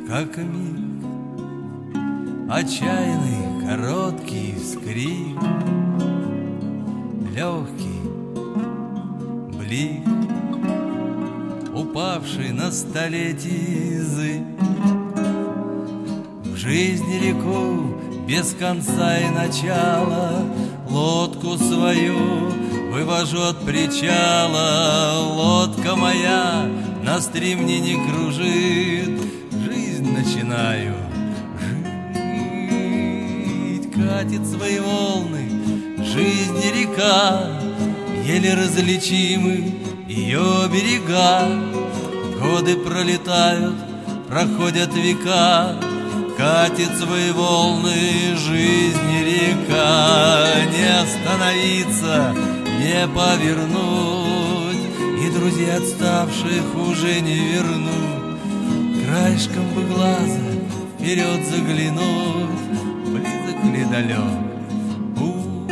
как миг, отчаянный короткий вскрик, легкий блик, упавший на столетие язык. В жизни реку без конца и начала, лодку свою вывожу от причала. Лодка моя на стремне не кружит, жизнь начинаю жить. Катит свои волны жизни река, еле различимы ее берега. Годы пролетают, проходят века, катит свои волны жизни река. Не остановиться, не повернуть, и друзей отставших уже не вернуть. Краешком бы глаза вперед заглянуть, близок ли далек путь.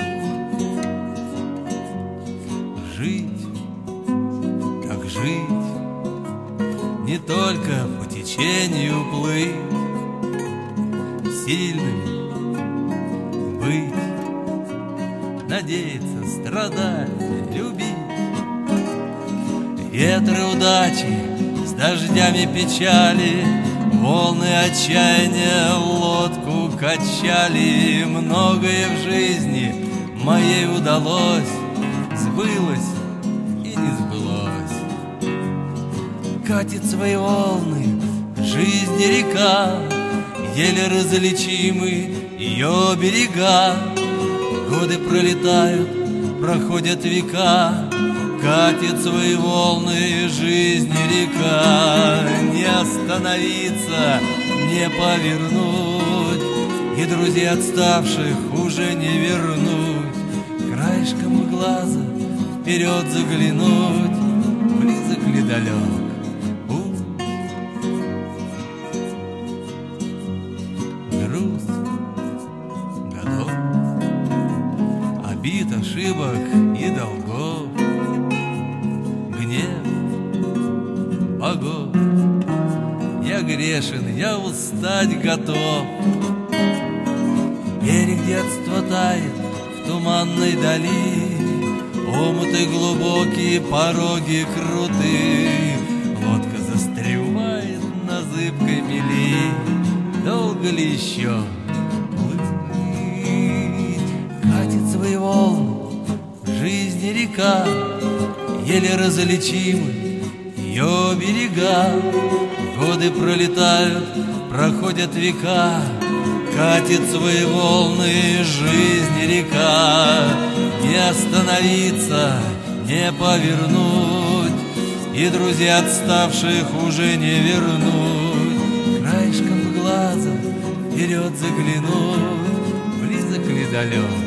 Жить, как жить, не только по течению плыть, сильным быть, надеяться, страдать, любить. Ветры удачи с дождями печали, волны отчаяния в лодку качали. Многое в жизни моей удалось, сбылось и не сбылось. Катит свои волны жизни река, еле различимы ее берега. Годы пролетают, проходят века, катит свои волны жизни река. Не остановиться, не повернуть, и друзей отставших уже не вернуть. Краешком глаза вперед заглянуть, близок ли далек путь. Груз годов, обид, ошибок и долгов, гнев богов. Я грешен, я устать готов. Берег детства тает в туманной дали, омуты глубокие, пороги крутые. Лодка застревает на зыбкой мели. Долго ли еще плыть? Катит свои волны жизни река, еле различимы ее берега. Годы пролетают, проходят века, катит свои волны жизни река. Не остановиться, не повернуть, и друзей отставших уже не вернуть. Краешком глаза вперед заглянуть, близок ли далек